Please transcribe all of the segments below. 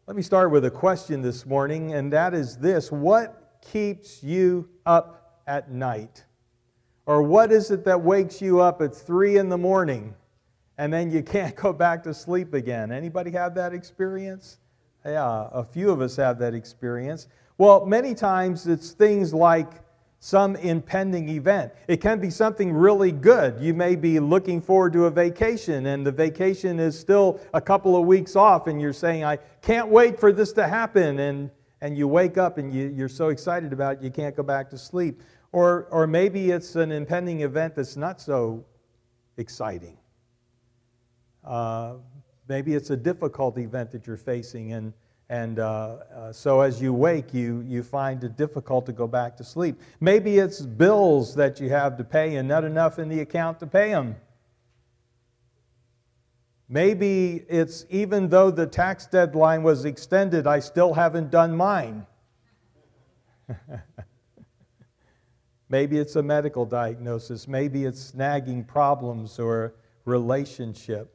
Let me start with a question this morning, and that is this: what keeps you up at night? Or what is it that wakes you up at 3 in the morning and then you can't go back to sleep again? Anybody have that experience? Yeah, a few of us have that experience. Well, many times it's things like some impending event. It can be something really good. You may be looking forward to a vacation, and the vacation is still a couple of weeks off, and you're saying, I can't wait for this to happen, and you wake up and you're so excited about it you can't go back to sleep. Or maybe it's an impending event that's not so exciting. Maybe it's a difficult event that you're facing, and so as you wake, you find it difficult to go back to sleep. Maybe it's bills that you have to pay and not enough in the account to pay them. Maybe it's, even though the tax deadline was extended, I still haven't done mine. Maybe it's a medical diagnosis. Maybe it's nagging problems or relationship.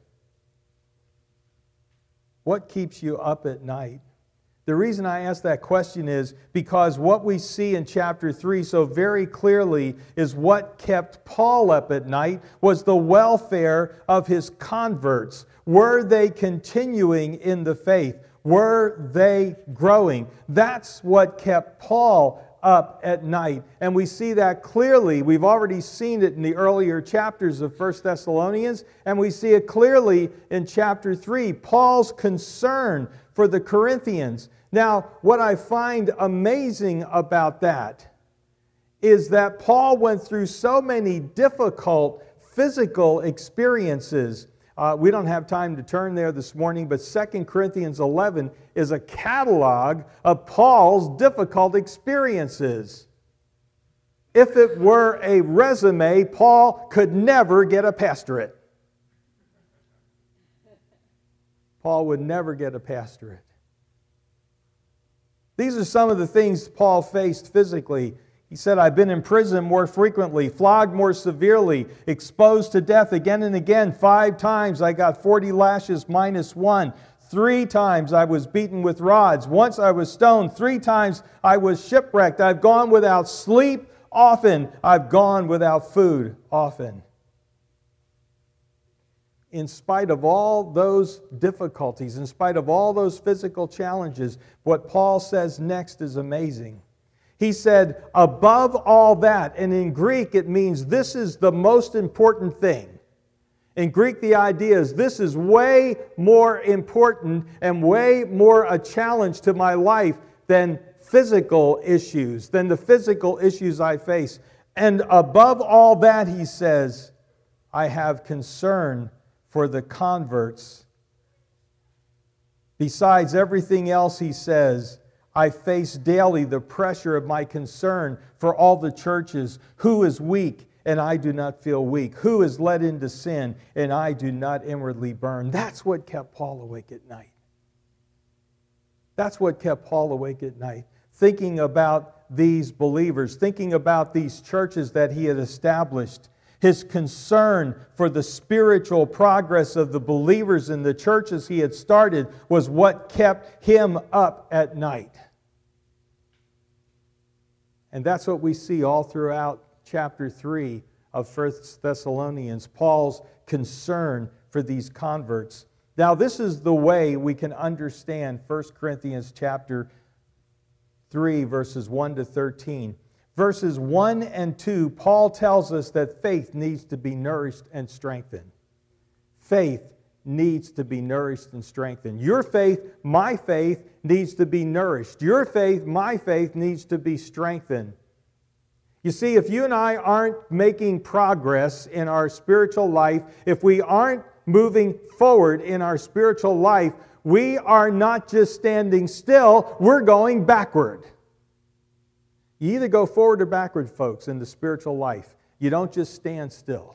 What keeps you up at night? The reason I ask that question is because what we see in chapter 3 so very clearly is what kept Paul up at night was the welfare of his converts. Were they continuing in the faith? Were they growing? That's what kept Paul up at night. And we see that clearly. We've already seen it in the earlier chapters of 1 Thessalonians, and we see it clearly in chapter 3. Paul's concern for the Corinthians. Now, what I find amazing about that is that Paul went through so many difficult physical experiences. We don't have time to turn there this morning, but 2 Corinthians 11 is a catalog of Paul's difficult experiences. If it were a resume, Paul could never get a pastorate. Paul would never get a pastorate. These are some of the things Paul faced physically. He said, I've been in prison more frequently, flogged more severely, exposed to death again and again. 5 times I got 40 lashes minus 1. 3 times I was beaten with rods. Once I was stoned. 3 times I was shipwrecked. I've gone without sleep often. I've gone without food often. In spite of all those difficulties, in spite of all those physical challenges, what Paul says next is amazing. He said, above all that, and in Greek it means this is the most important thing. In Greek the idea is this is way more important and way more a challenge to my life than physical issues, than the physical issues I face. And above all that, he says, I have concern for the converts. Besides everything else, he says, I face daily the pressure of my concern for all the churches. Who is weak and I do not feel weak? Who is led into sin and I do not inwardly burn? That's what kept Paul awake at night. That's what kept Paul awake at night. Thinking about these believers, thinking about these churches that he had established. His concern for the spiritual progress of the believers in the churches he had started was what kept him up at night. And that's what we see all throughout chapter 3 of 1 Thessalonians, Paul's concern for these converts. Now, this is the way we can understand 1 Corinthians chapter 3, verses 1 to 13. Verses 1 and 2, Paul tells us that faith needs to be nourished and strengthened. Faith needs to be nourished and strengthened. Your faith, my faith, needs to be nourished. Your faith, my faith, needs to be strengthened. You see, if you and I aren't making progress in our spiritual life, if we aren't moving forward in our spiritual life, we are not just standing still, we're going backward. You either go forward or backward, folks, in the spiritual life. You don't just stand still.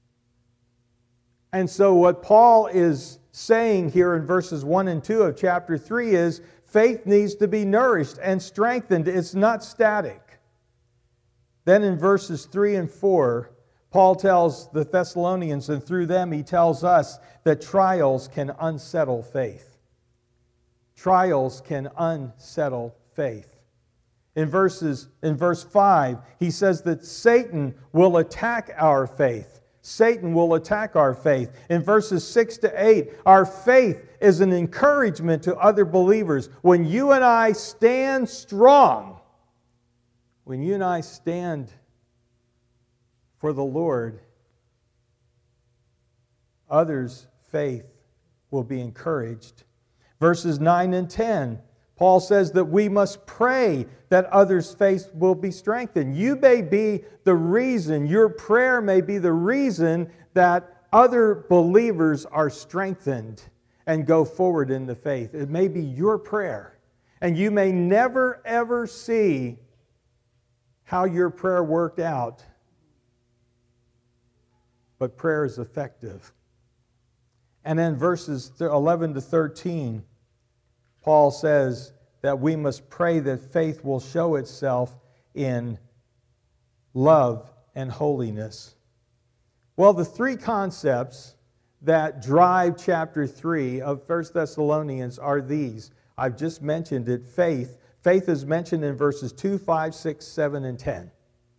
And so what Paul is saying here in verses 1 and 2 of chapter 3 is faith needs to be nourished and strengthened. It's not static. Then in verses 3 and 4, Paul tells the Thessalonians, and through them he tells us, that trials can unsettle faith. trials can unsettle faith. In verse 5, he says that Satan will attack our faith. Satan will attack our faith. In verses 6 to 8, our faith is an encouragement to other believers. When you and I stand strong, when you and I stand for the Lord, others' faith will be encouraged. Verses 9 and 10, Paul says that we must pray that others' faith will be strengthened. You may be the reason, your prayer may be the reason that other believers are strengthened and go forward in the faith. It may be your prayer. And you may never, ever see how your prayer worked out. But prayer is effective. And then verses 11 to 13, Paul says that we must pray that faith will show itself in love and holiness. Well, the three concepts that drive chapter 3 of 1 Thessalonians are these. I've just mentioned it, faith. Faith is mentioned in verses 2, 5, 6, 7, and 10.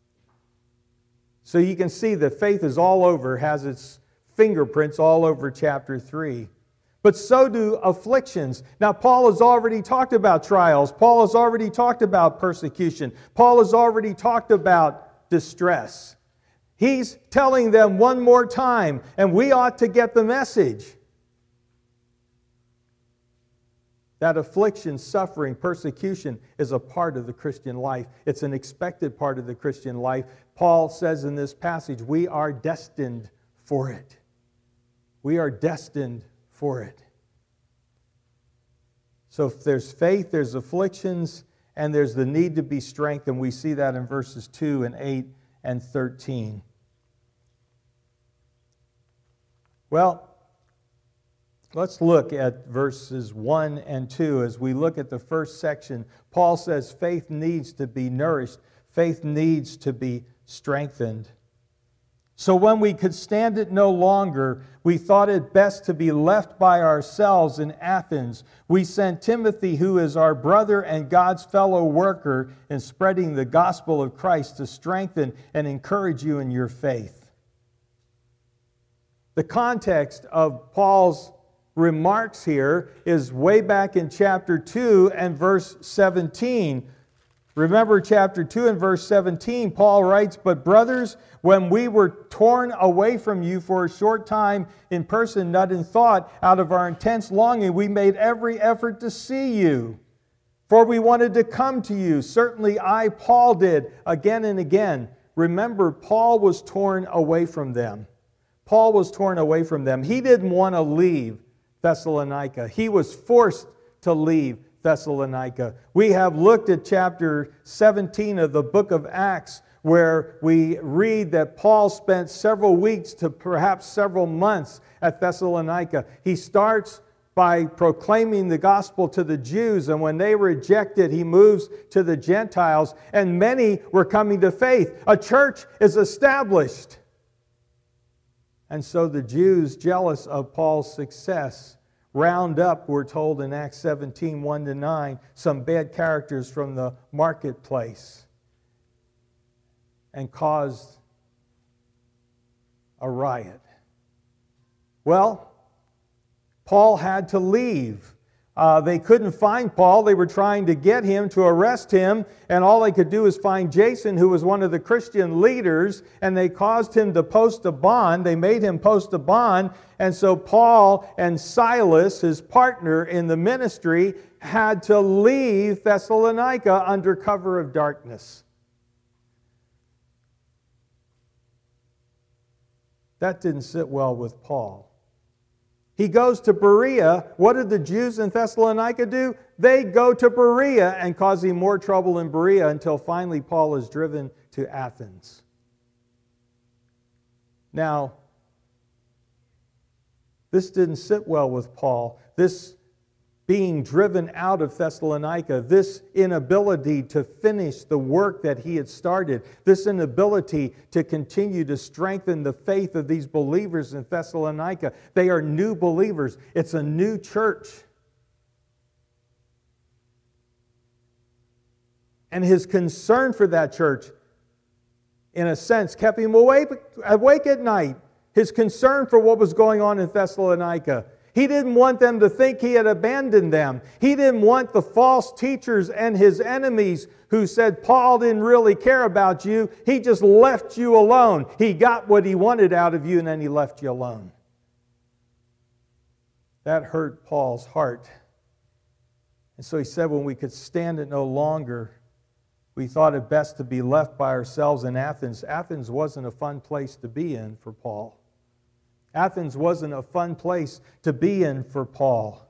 So you can see that faith is all over, has its fingerprints all over chapter 3. But so do afflictions. Now, Paul has already talked about trials. Paul has already talked about persecution. Paul has already talked about distress. He's telling them one more time, and we ought to get the message that affliction, suffering, persecution is a part of the Christian life. It's an expected part of the Christian life. Paul says in this passage, we are destined for it. We are destined for it. So if there's faith, there's afflictions, and there's the need to be strengthened. We see that in verses 2 and 8 and 13. Well, let's look at verses 1 and 2. As we look at the first section, Paul says faith needs to be nourished. Faith needs to be strengthened. So when we could stand it no longer, we thought it best to be left by ourselves in Athens. We sent Timothy, who is our brother and God's fellow worker in spreading the gospel of Christ, to strengthen and encourage you in your faith. The context of Paul's remarks here is way back in chapter 2 and verse 17. Remember chapter 2 and verse 17, Paul writes, "But brothers, when we were torn away from you for a short time in person, not in thought, out of our intense longing, we made every effort to see you. For we wanted to come to you. Certainly I, Paul, did again and again." Remember, Paul was torn away from them. Paul was torn away from them. He didn't want to leave Thessalonica. He was forced to leave Thessalonica. We have looked at chapter 17 of the book of Acts, where we read that Paul spent several weeks to perhaps several months at Thessalonica. He starts by proclaiming the gospel to the Jews, and when they reject it, he moves to the Gentiles, and many were coming to faith. A church is established. And so the Jews, jealous of Paul's success, round up, we're told in Acts 17, 1-9, some bad characters from the marketplace and caused a riot. Well, Paul had to leave. They couldn't find Paul. They were trying to get him, to arrest him, and all they could do is find Jason, who was one of the Christian leaders, and they caused him to post a bond. They made him post a bond, and so Paul and Silas, his partner in the ministry, had to leave Thessalonica under cover of darkness. That didn't sit well with Paul. He goes to Berea. What did the Jews in Thessalonica do? They go to Berea and cause him more trouble in Berea until finally Paul is driven to Athens. Now, this didn't sit well with Paul. This being driven out of Thessalonica, this inability to finish the work that he had started, this inability to continue to strengthen the faith of these believers in Thessalonica. They are new believers. It's a new church. And his concern for that church, in a sense, kept him awake at night. His concern for what was going on in Thessalonica. He didn't want them to think he had abandoned them. He didn't want the false teachers and his enemies who said Paul didn't really care about you. He just left you alone. He got what he wanted out of you and then he left you alone. That hurt Paul's heart. And so he said when we could stand it no longer, we thought it best to be left by ourselves in Athens. Athens wasn't a fun place to be in for Paul. Athens wasn't a fun place to be in for Paul.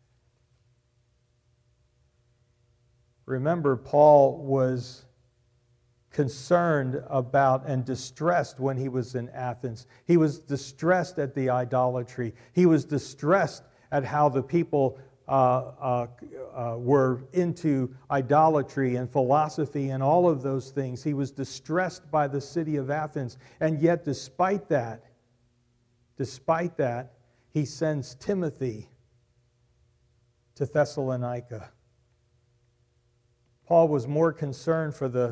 Remember, Paul was concerned about and distressed when he was in Athens. He was distressed at the idolatry. He was distressed at how the people were into idolatry and philosophy and all of those things. He was distressed by the city of Athens. And yet, despite that, he sends Timothy to Thessalonica. Paul was more concerned for the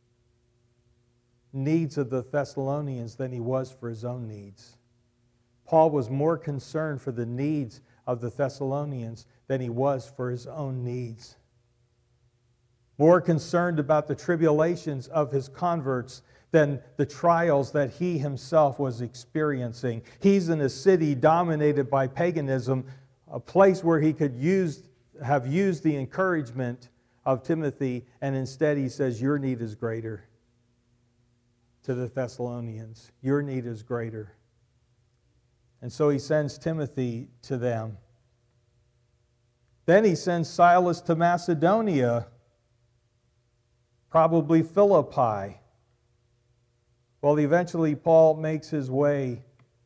needs of the Thessalonians than he was for his own needs. Paul was more concerned for the needs of the Thessalonians than he was for his own needs. More concerned about the tribulations of his converts than the trials that he himself was experiencing. He's in a city dominated by paganism, a place where he could have used the encouragement of Timothy, and instead he says, your need is greater. To the Thessalonians, your need is greater. And so he sends Timothy to them. Then he sends Silas to Macedonia, probably Philippi. Well, eventually Paul makes his way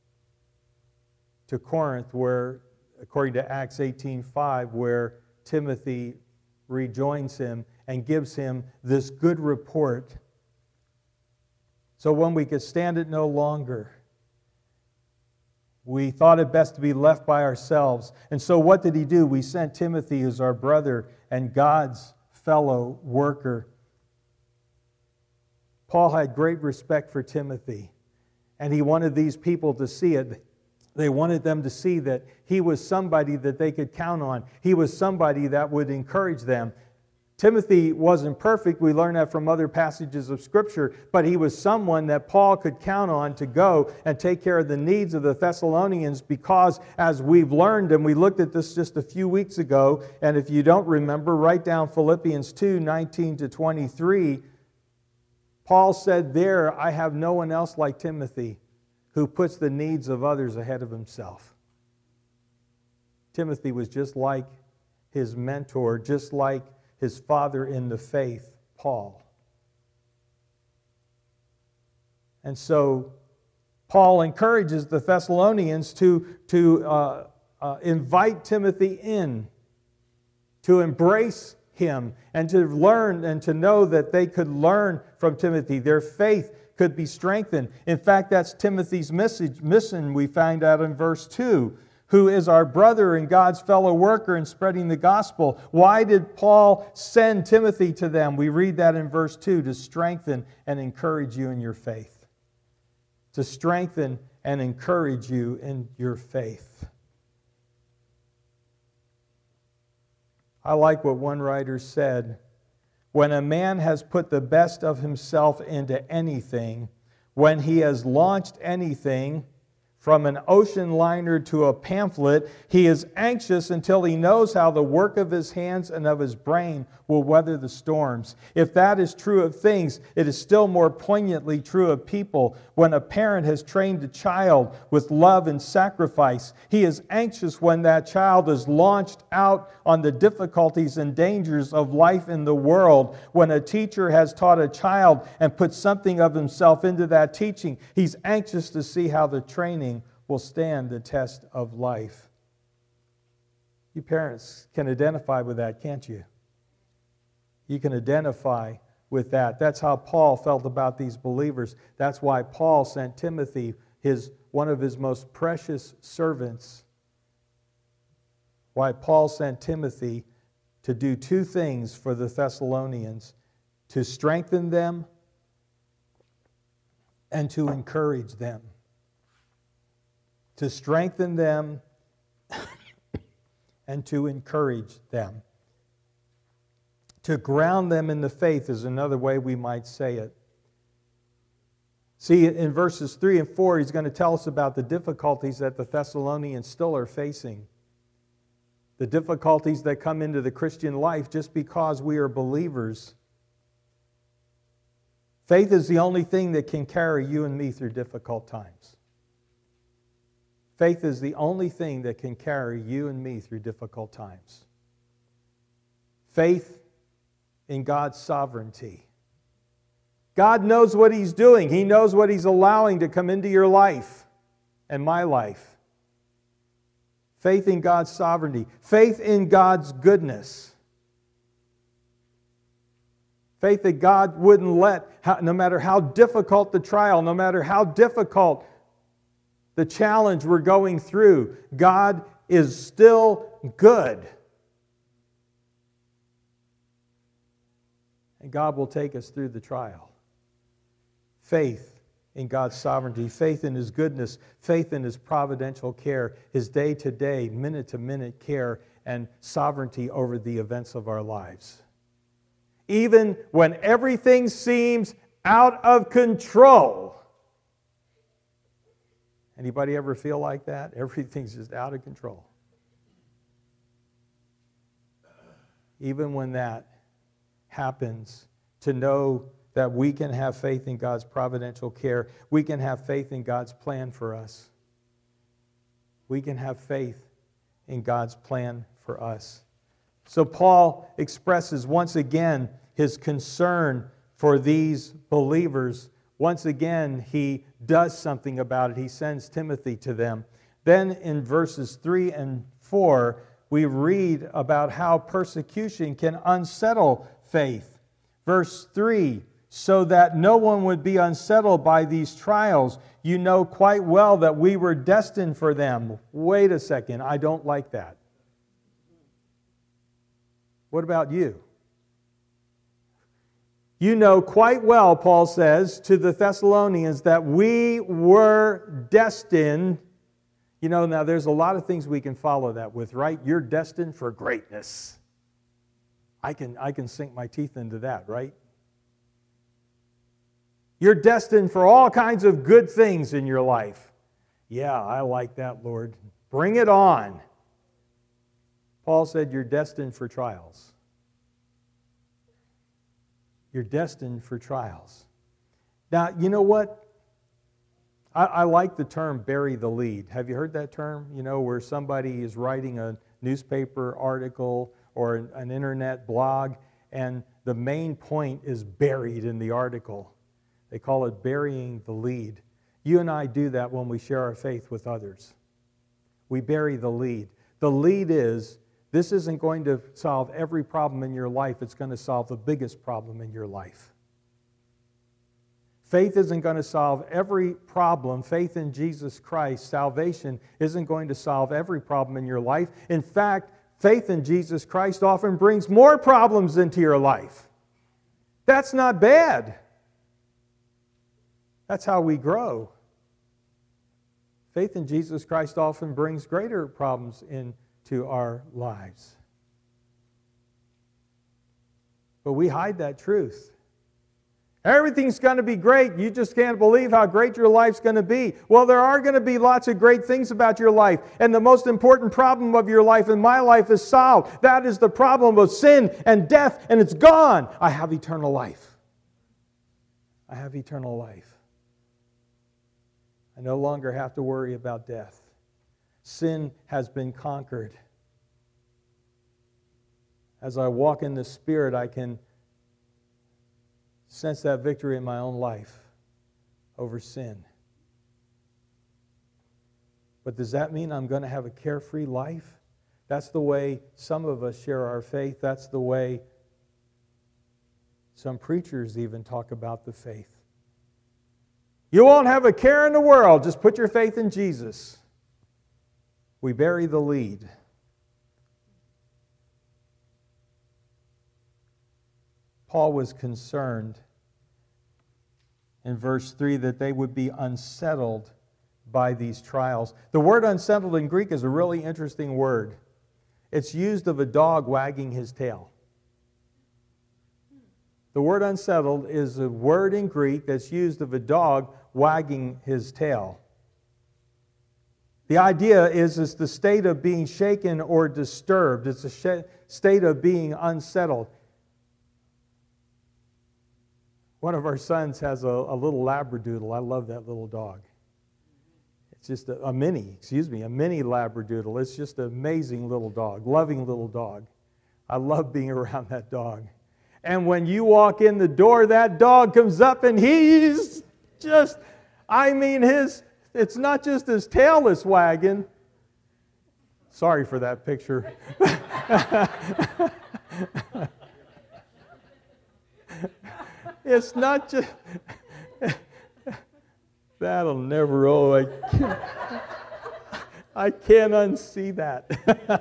to Corinth, where, according to Acts 18:5, where Timothy rejoins him and gives him this good report. So when we could stand it no longer, we thought it best to be left by ourselves. And so what did he do? We sent Timothy, who's our brother and God's fellow worker. Paul had great respect for Timothy, and he wanted these people to see it. They wanted them to see that he was somebody that they could count on. He was somebody that would encourage them. Timothy wasn't perfect. We learn that from other passages of Scripture, but he was someone that Paul could count on to go and take care of the needs of the Thessalonians, because as we've learned, and we looked at this just a few weeks ago, and if you don't remember, write down Philippians 2:19-23. Paul said there, I have no one else like Timothy who puts the needs of others ahead of himself. Timothy was just like his mentor, just like his father in the faith, Paul. And so Paul encourages the Thessalonians to invite Timothy in, to embrace him, and to learn and to know that they could learn from Timothy. Their faith could be strengthened. In fact, that's Timothy's mission we find out in verse 2. Who is our brother and God's fellow worker in spreading the gospel. Why did Paul send Timothy to them? We read that in verse 2, to strengthen and encourage you in your faith. To strengthen and encourage you in your faith. I like what one writer said. When a man has put the best of himself into anything, when he has launched anything, from an ocean liner to a pamphlet, he is anxious until he knows how the work of his hands and of his brain will weather the storms. If that is true of things, it is still more poignantly true of people. When a parent has trained a child with love and sacrifice, he is anxious when that child is launched out on the difficulties and dangers of life in the world. When a teacher has taught a child and put something of himself into that teaching, he's anxious to see how the training will stand the test of life. You parents can identify with that, can't you? You can identify with that. That's how Paul felt about these believers. That's why Paul sent Timothy, one of his most precious servants. Why Paul sent Timothy to do two things for the Thessalonians. to strengthen them, and to encourage them. To strengthen them and to encourage them. To ground them in the faith is another way we might say it. See, in verses 3 and 4, he's going to tell us about the difficulties that the Thessalonians still are facing. The difficulties that come into the Christian life just because we are believers. Faith is the only thing that can carry you and me through difficult times. Faith is the only thing that can carry you and me through difficult times. Faith in God's sovereignty. God knows what He's doing. He knows what He's allowing to come into your life and my life. Faith in God's sovereignty. Faith in God's goodness. Faith that God wouldn't let, no matter how difficult the trial, no matter how difficult the challenge we're going through, God is still good. And God will take us through the trial. Faith in God's sovereignty, faith in His goodness, faith in His providential care, His day-to-day, minute-to-minute care and sovereignty over the events of our lives. Even when everything seems out of control. Anybody ever feel like that? Everything's just out of control. Even when that happens, to know that we can have faith in God's providential care. We can have faith in God's plan for us. We can have faith in God's plan for us. So Paul expresses once again his concern for these believers. Once again, he does something about it. He sends Timothy to them. Then in verses 3 and 4, we read about how persecution can unsettle faith. Verse 3, so that no one would be unsettled by these trials. You know quite well that we were destined for them. Wait a second, I don't like that. What about you? You know quite well, Paul says to the Thessalonians, that we were destined. You know, now there's a lot of things we can follow that with, right? You're destined for greatness. I can sink my teeth into that, right? You're destined for all kinds of good things in your life. Yeah, I like that, Lord. Bring it on. Paul said you're destined for trials. You're destined for trials. Now, you know what? I like the term bury the lead. Have you heard that term? You know, where somebody is writing a newspaper article or an internet blog, and the main point is buried in the article. They call it burying the lead. You and I do that when we share our faith with others. We bury the lead. The lead is, this isn't going to solve every problem in your life. It's going to solve the biggest problem in your life. Faith isn't going to solve every problem. Faith in Jesus Christ, salvation, isn't going to solve every problem in your life. In fact, faith in Jesus Christ often brings more problems into your life. That's not bad. That's how we grow. Faith in Jesus Christ often brings greater problems into our lives. But we hide that truth. Everything's going to be great. You just can't believe how great your life's going to be. Well, there are going to be lots of great things about your life. And the most important problem of your life and my life is solved. That is the problem of sin and death, and it's gone. I have eternal life. I have eternal life. I no longer have to worry about death. Sin has been conquered. As I walk in the Spirit, I can sense that victory in my own life over sin. But does that mean I'm going to have a carefree life? That's the way some of us share our faith. That's the way some preachers even talk about the faith. You won't have a care in the world. Just put your faith in Jesus. We bury the lead. Paul was concerned in verse 3 that they would be unsettled by these trials. The word unsettled in Greek is a really interesting word. It's used of a dog wagging his tail. The word unsettled is a word in Greek that's used of a dog wagging his tail. The idea is it's the state of being shaken or disturbed. It's a state of being unsettled. One of our sons has a little Labradoodle. I love that little dog. It's just a mini Labradoodle. It's just an amazing little dog, loving little dog. I love being around that dog. And when you walk in the door, that dog comes up and he's just, it's not just his tail that's wagging. Sorry for that picture. It's not just... That'll never... I can't unsee that.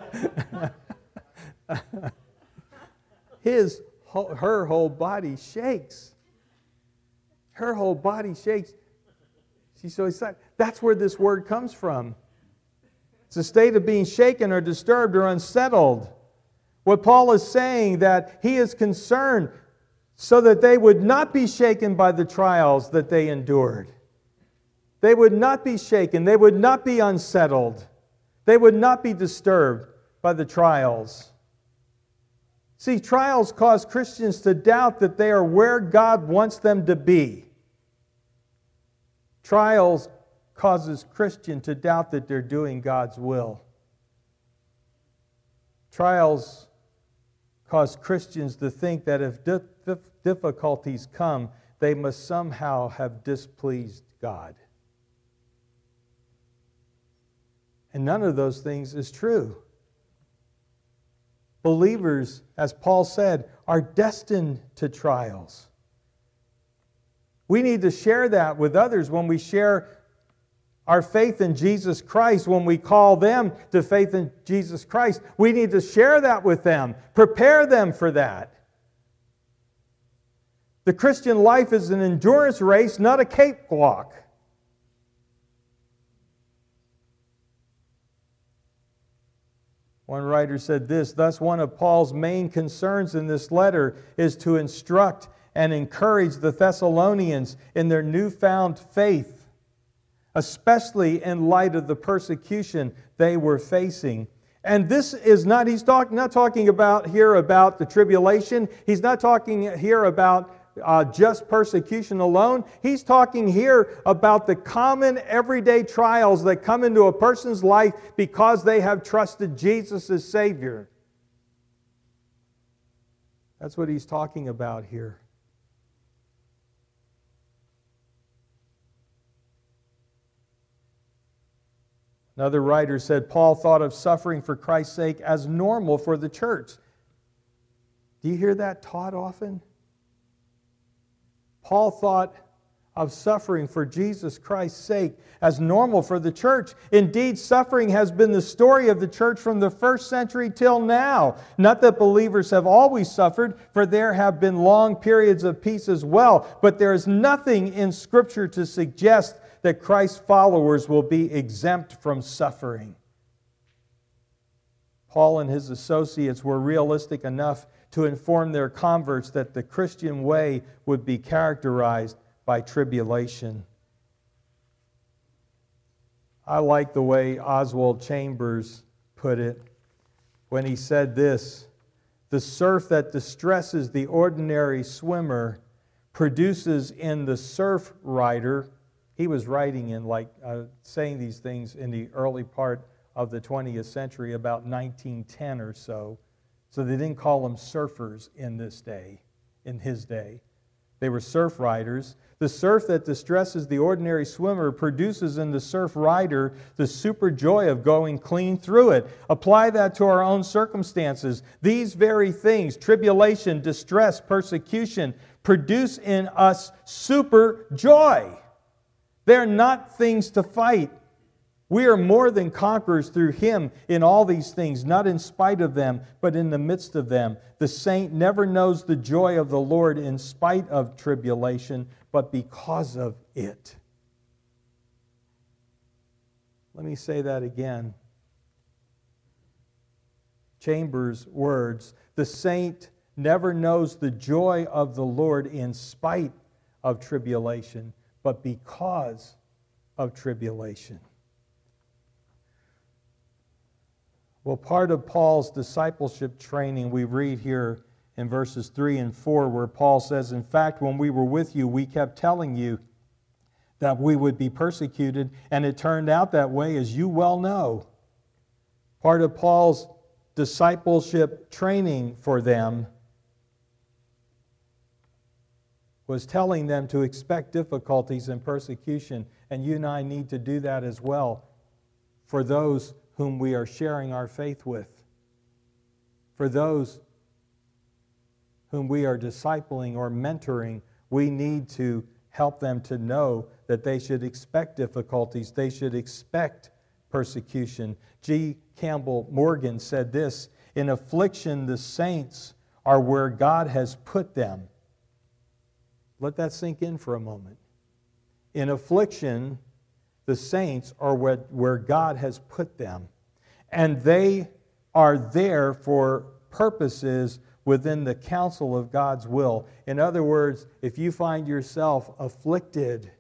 Her whole body shakes. Her whole body shakes. She's so excited. That's where this word comes from. It's a state of being shaken or disturbed or unsettled. What Paul is saying, that he is concerned so that they would not be shaken by the trials that they endured. They would not be shaken. They would not be unsettled. They would not be disturbed by the trials. See, trials cause Christians to doubt that they are where God wants them to be. Trials causes Christians to doubt that they're doing God's will. Trials cause Christians to think that if difficulties come, they must somehow have displeased God. And none of those things is true. Believers, as Paul said, are destined to trials. We need to share that with others when we share our faith in Jesus Christ, when we call them to faith in Jesus Christ. We need to share that with them, prepare them for that. The Christian life is an endurance race, not a cakewalk. One writer said this, thus one of Paul's main concerns in this letter is to instruct and encourage the Thessalonians in their newfound faith, especially in light of the persecution they were facing. And this is not, not talking about here about the tribulation. He's not talking here about just persecution alone. He's talking here about the common everyday trials that come into a person's life because they have trusted Jesus as Savior. That's what he's talking about here. Another writer said, Paul thought of suffering for Christ's sake as normal for the church. Do you hear that taught often? Paul thought of suffering for Jesus Christ's sake as normal for the church. Indeed, suffering has been the story of the church from the first century till now. Not that believers have always suffered, for there have been long periods of peace as well. But there is nothing in Scripture to suggest that Christ's followers will be exempt from suffering. Paul and his associates were realistic enough to inform their converts that the Christian way would be characterized by tribulation. I like the way Oswald Chambers put it when he said this, the surf that distresses the ordinary swimmer produces in the surf rider, he was writing in saying these things in the early part of the 20th century, about 1910 or so. So they didn't call them surfers in his day. They were surf riders. The surf that distresses the ordinary swimmer produces in the surf rider the super joy of going clean through it. Apply that to our own circumstances. These very things, tribulation, distress, persecution, produce in us super joy. They're not things to fight. We are more than conquerors through Him in all these things, not in spite of them, but in the midst of them. The saint never knows the joy of the Lord in spite of tribulation, but because of it. Let me say that again. Chambers' words. The saint never knows the joy of the Lord in spite of tribulation, but because of tribulation. Well, part of Paul's discipleship training we read here in verses 3 and 4, where Paul says, in fact, when we were with you, we kept telling you that we would be persecuted, and it turned out that way, as you well know. Part of Paul's discipleship training for them was telling them to expect difficulties and persecution, and you and I need to do that as well for those whom we are sharing our faith with, for those whom we are discipling or mentoring. We need to help them to know that they should expect difficulties, they should expect persecution. G. Campbell Morgan said this, in affliction the saints are where God has put them. Let that sink in for a moment. In affliction, the saints are where God has put them. And they are there for purposes within the counsel of God's will. In other words, if you find yourself afflicted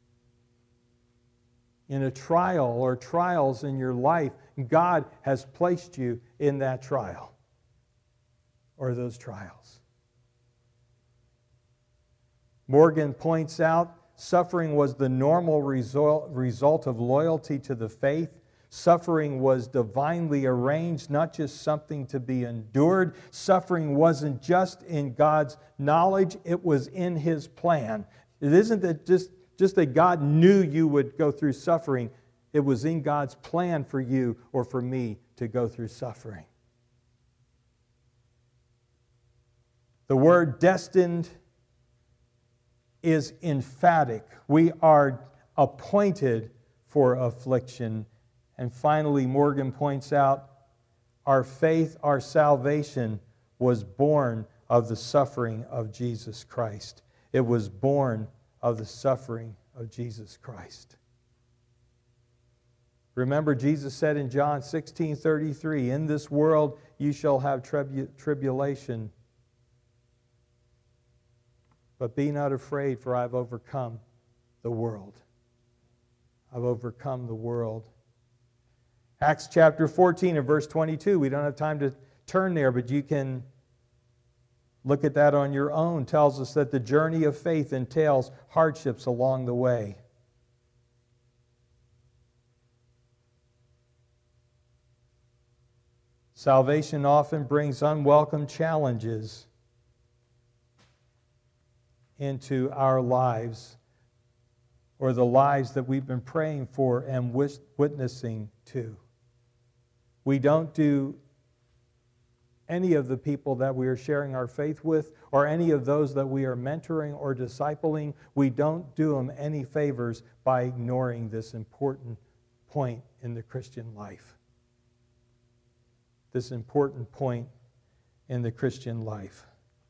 in a trial or trials in your life, God has placed you in that trial or those trials. Morgan points out, suffering was the normal result of loyalty to the faith. Suffering was divinely arranged, not just something to be endured. Suffering wasn't just in God's knowledge, it was in His plan. It isn't that just that God knew you would go through suffering. It was in God's plan for you or for me to go through suffering. The word destined is emphatic. We are appointed for affliction. And finally, Morgan points out, our faith, our salvation was born of the suffering of Jesus Christ. It was born of the suffering of Jesus Christ. Remember, Jesus said in John 16:33, in this world you shall have tribulation, but be not afraid, for I have overcome the world. I've overcome the world. Acts chapter 14 and verse 22. We don't have time to turn there, but you can look at that on your own. Tells us that the journey of faith entails hardships along the way. Salvation often brings unwelcome challenges into our lives, or the lives that we've been praying for and witnessing to. We don't do any of the people that we are sharing our faith with, or any of those that we are mentoring or discipling, we don't do them any favors by ignoring this important point in the Christian life. This important point in the Christian life.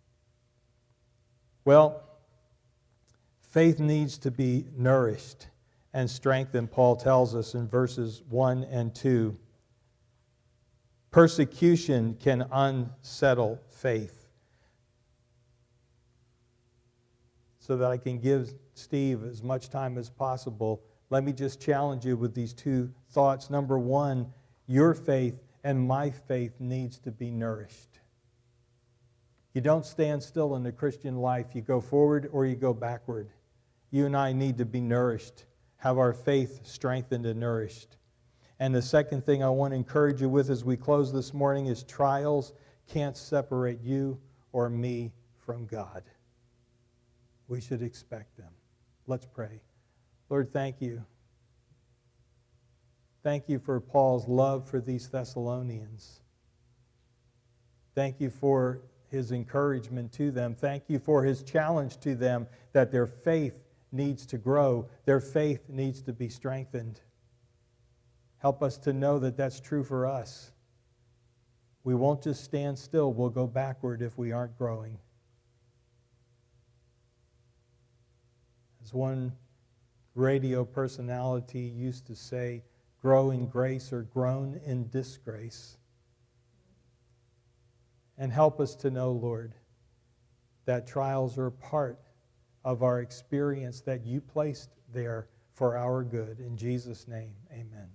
Well, faith needs to be nourished and strengthened, Paul tells us in verses 1 and 2. Persecution can unsettle faith. So that I can give Steve as much time as possible, let me just challenge you with these two thoughts. Number one, your faith and my faith needs to be nourished. You don't stand still in the Christian life. You go forward or you go backward. You and I need to be nourished, have our faith strengthened and nourished. And the second thing I want to encourage you with as we close this morning is trials can't separate you or me from God. We should expect them. Let's pray. Lord, thank you. Thank you for Paul's love for these Thessalonians. Thank you for his encouragement to them. Thank you for his challenge to them that their faith needs to grow. Their faith needs to be strengthened. Help us to know that that's true for us. We won't just stand still. We'll go backward if we aren't growing. As one radio personality used to say, grow in grace or grown in disgrace. And help us to know, Lord, that trials are part of our experience that you placed there for our good. In Jesus' name, amen.